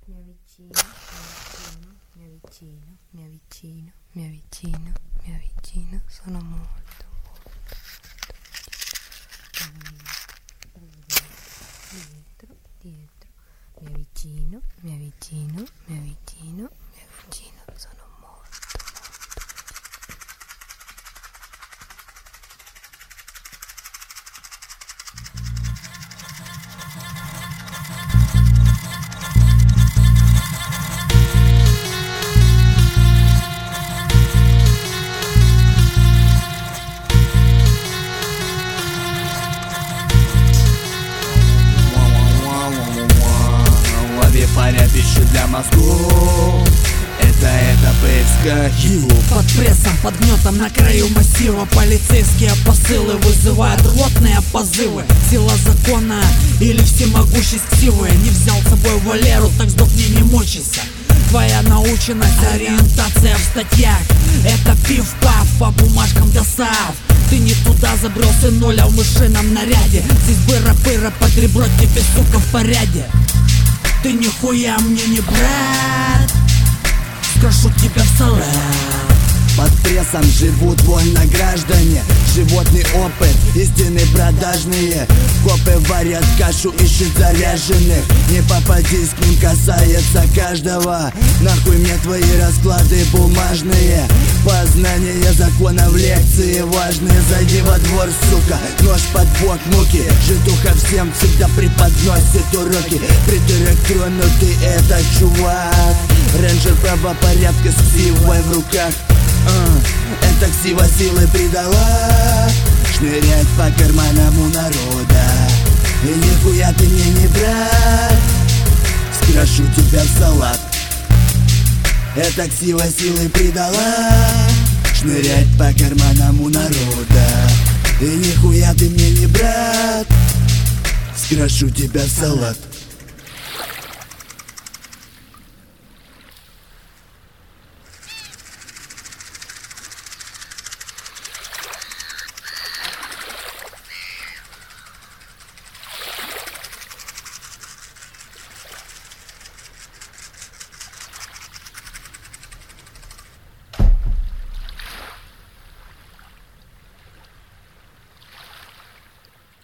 mi avvicino, mi avvicino, mi avvicino, mi avvicino, mi avvicino, sono molto, dietro, dietro, mi avvicino, mi avvicino, mi avvicino, mi avvicino, sono molto. Паря пищу для мозгов. Это ПСК. Под прессом, под гнетом на краю массива полицейские посылы вызывают рвотные позывы. Сила закона или всемогущесть силы. Не взял с собой Валеру, так сдохни, не мучайся. Твоя наученность, ориентация в статьях — это пиф-паф по бумажкам досав. Ты не туда забрел, сынуля, в мышином наряде. Здесь быра-пыра под ребро, тебе, сука, в порядке. Ты нихуя мне не брат, скажу тебя в салат. Под прессом живут вольно граждане. Животный опыт, истины продажные. Копы варят кашу, ищут заряженных. Не попадись к ним, касается каждого. Нахуй мне твои расклады бумажные. Познание законов лекции важные. Зайди во двор, сука, нож под бок, муки. Житуха всем всегда преподносит уроки. Придурок тронутый это чувак. Рейнджер правопорядка с ксивой в руках. Это ксива силы придала. Шнырять по карманам у народа. И нихуя ты мне не брат, скрашу тебя в салат. Это ксива силы придала. Шнырять по карманам у народа. И нихуя ты мне не брат, скрашу тебя в салат.